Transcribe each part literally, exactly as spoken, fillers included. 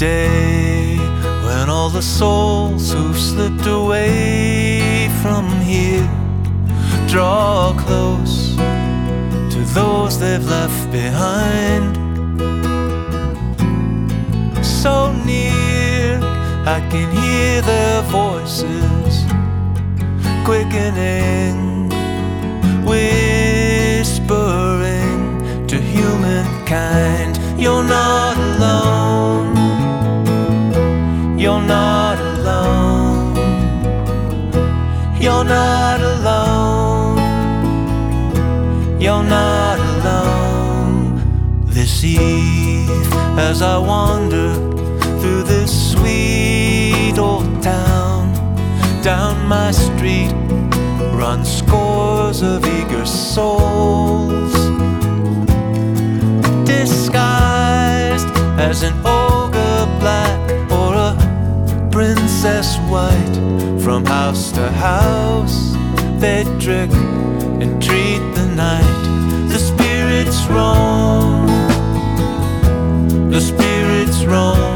day when all the souls who've slipped away from here draw close to those they've left behind. So near, I can hear their voices quickening, whispering to humankind. You're not alone, you're not alone, you're not alone, you're not alone. This eve, as I wander through this sweet old town, down my street run scores of eager souls, disguised as an ogre black or a princess white. From house to house they trick and treat the night. The spirits roam, the spirits roam.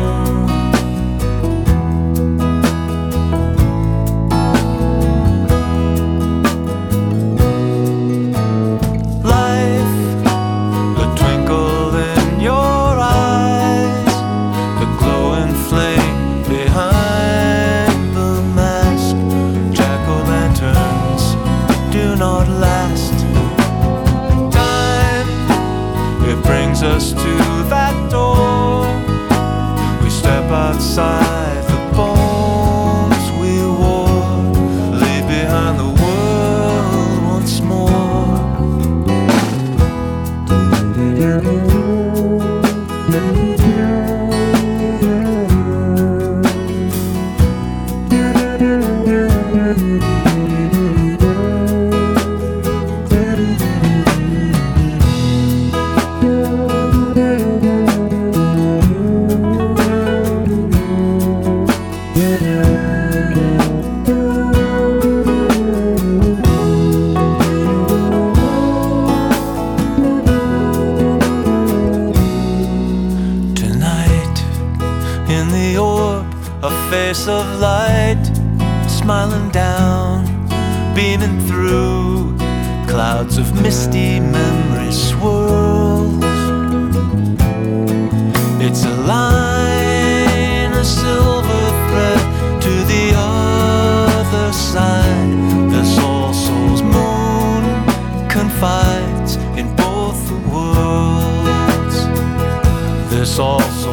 Us to that door, we step outside, the bones we wore leave behind the world once more. In the orb, a face of light, smiling down, beaming through clouds of misty memory swirls. It's a line, a silver thread to the other side. This All Souls moon confides in both the worlds. This All